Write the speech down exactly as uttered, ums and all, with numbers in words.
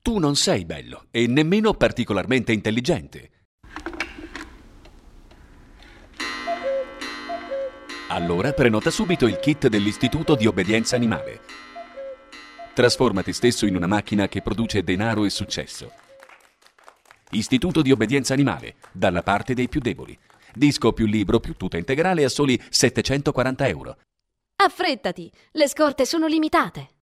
Tu non sei bello e nemmeno particolarmente intelligente. Allora prenota subito il kit dell'Istituto di Obbedienza Animale. Trasforma te stesso in una macchina che produce denaro e successo. Istituto di Obbedienza Animale, dalla parte dei più deboli. Disco più libro più tuta integrale a soli settecentoquaranta euro. Affrettati, le scorte sono limitate.